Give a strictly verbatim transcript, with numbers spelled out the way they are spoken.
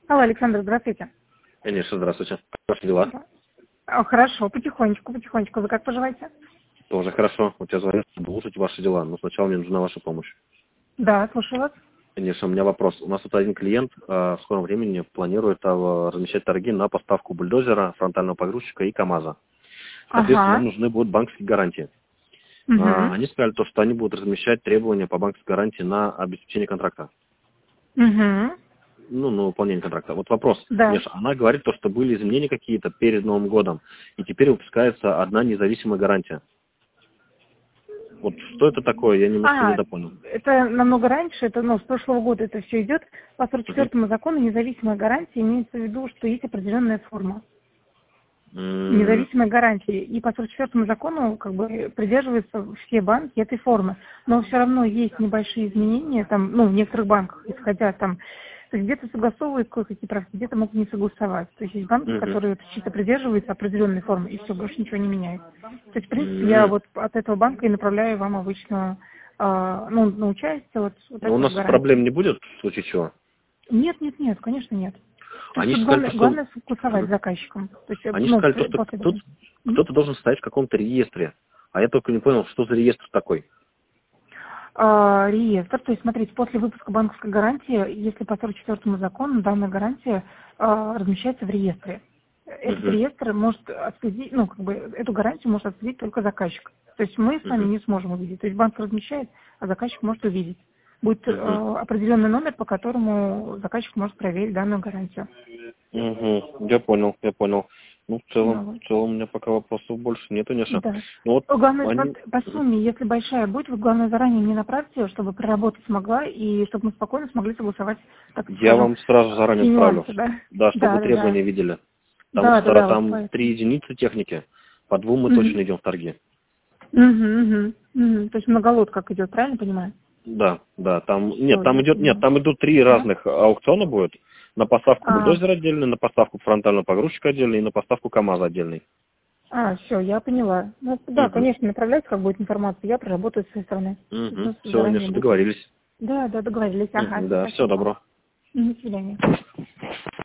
Алло, Александр, здравствуйте. Конечно, здравствуйте. Как ваши дела? Да. О, хорошо, потихонечку, потихонечку. Вы как поживаете? Тоже хорошо. Вот я звоню, чтобы улучшить ваши дела, но сначала мне нужна ваша помощь. Да, слушаю вас. Конечно, у меня вопрос. У нас тут один клиент а, в скором времени планирует а, размещать торги на поставку бульдозера, фронтального погрузчика и КАМАЗа. Соответственно, нам Ага. нужны будут банковские гарантии. А, Угу. они сказали, то, что они будут размещать требования по банковской гарантии на обеспечение контракта. Угу. Ну, на выполнение контракта. Вот вопрос. Да. Миша, она говорит, то, что были изменения какие-то перед Новым годом, и теперь выпускается одна независимая гарантия. Вот что это такое, я немножко А, недопонял. это намного раньше, это, ну, с прошлого года это все идет. По сорок Мгм. четвёртому закону независимая гарантия имеется в виду, что есть определенная форма. М, Независимой гарантии. И по сорок четвёртому закону как бы придерживаются все банки этой формы. Но все равно есть небольшие изменения, там, ну, в некоторых банках, исходя там, то есть где-то согласовывают кое-какие правки, где-то могут не согласовать. То есть есть банки, мгм. которые чисто придерживаются определенной формы, и все, больше ничего не меняется. То есть, в принципе, я М. вот от этого банка и направляю вам обычно, а, ну, на участие вот, вот Но у эту вот нас гарантию. проблем не будет, в случае чего. Нет, нет, нет, конечно, нет. То есть Они тут сказали, то, главное, что... главное согласовать с Мгм. заказчиком. То есть, э, Они ну, сказали, то, п- что после кто- этого. М? кто-то должен стоять в каком-то реестре. А я только не понял, что за реестр такой. А, реестр, то есть, смотрите, после выпуска банковской гарантии, если по сорок четвёртому закону данная гарантия а, размещается в реестре. Этот Мгм. реестр может отследить, ну, как бы, эту гарантию может отследить только заказчик. То есть мы с вами Мгм. не сможем увидеть. То есть банк размещает, а заказчик может увидеть. Будет э, Мгм. определенный номер, по которому заказчик может проверить данную гарантию. Мгм. Я понял, я понял. Ну, в целом, Ну, вот. в целом у меня пока вопросов больше нет, Неша. Да. Ну вот Главное, они... по, по Мгм. сумме, если большая будет, вы, главное, заранее мне направьте, чтобы проработать смогла, и чтобы мы спокойно смогли согласовать, так Я скажем, вам сразу заранее все отправлю. нюансы, да? Да, чтобы Да, да, да. требования видели. Потому Да, да, что да, вот там три поэтому. единицы техники. По двум мы Угу. точно идем в торги. Угу, угу, угу. То есть многолот как идет, правильно понимаю? Да, да, там, нет, Все, там я идет, нет, поняла. там идут три Да? разных аукциона будет. На поставку А, бульдозера отдельно, на поставку фронтального погрузчика отдельно и на поставку КАМАЗа отдельный. а все, я поняла. Ну, да, Угу. конечно, направляйте, как будет информация, я проработаю с своей стороны. То есть Угу. мы Все, заранее Неша, будем. договорились. Да, да, договорились. Ага, Угу, все, да, все, спасибо вам. добро. До свидания.